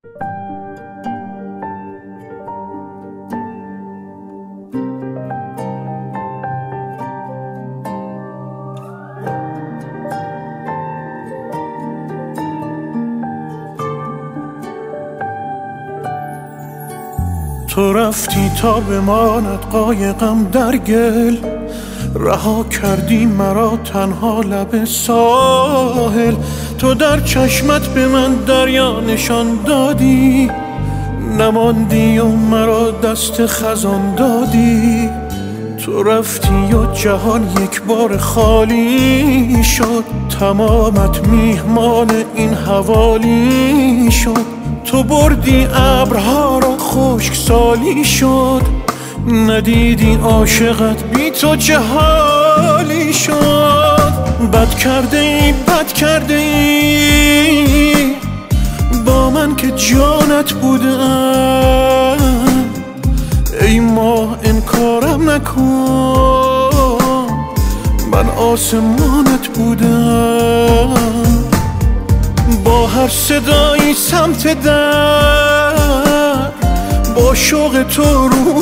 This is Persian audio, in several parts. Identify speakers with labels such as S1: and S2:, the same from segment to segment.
S1: تو رفتی تا بماند قایقم در گل، رها کردی مرا تنها لب ساحل. تو در چشمت به من دریا نشان دادی، نماندی و مرا دست خزان دادی. تو رفتی و جهان یک بار خالی شد، تمامت میهمان این حوالی شد. تو بردی ابرها را خشک سالی شد، ندیدی عاشقت بی تو چه حالی شد. بد کرده ای، بد کرده ای با من که جانت بودم. ای ماه انکارم نکن، من آسمانت بودم. با هر صدایی سمت در، با شوق تو رو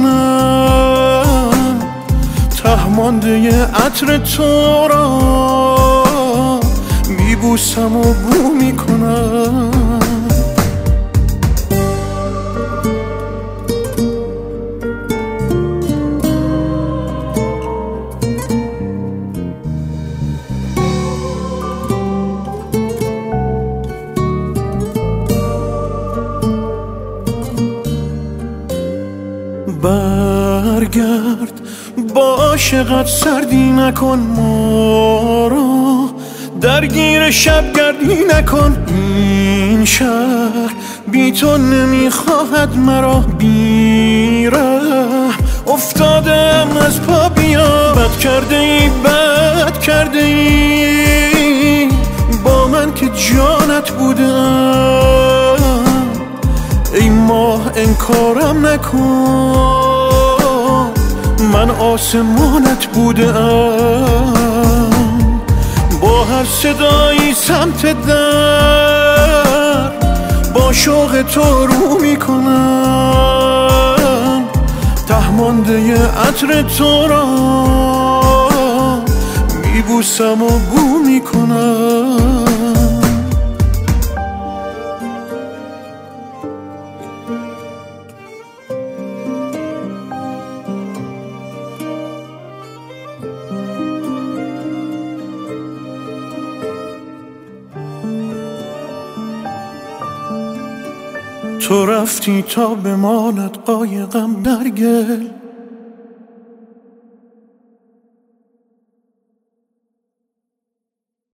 S1: میکنم. ته مانده عطر تو را میبوسم و بو میکنم. برگرد با عاشقت سردی نکن، ما را درگیر شبگردی نکن. این شهر بی تو نمیخواهد مرا، بی ره افتادم از پا بیا. بد کرده ای، بد کرده ای با من که جانت بودم. ای ماه انکارم نکن، من آسمانت بودم. با هر صدایی سمت در، با شوق تو رو میکنم. ته مانده عطر تو را میبوسم و بو میکنم. تو رفتی تا بماند قایقم در گل،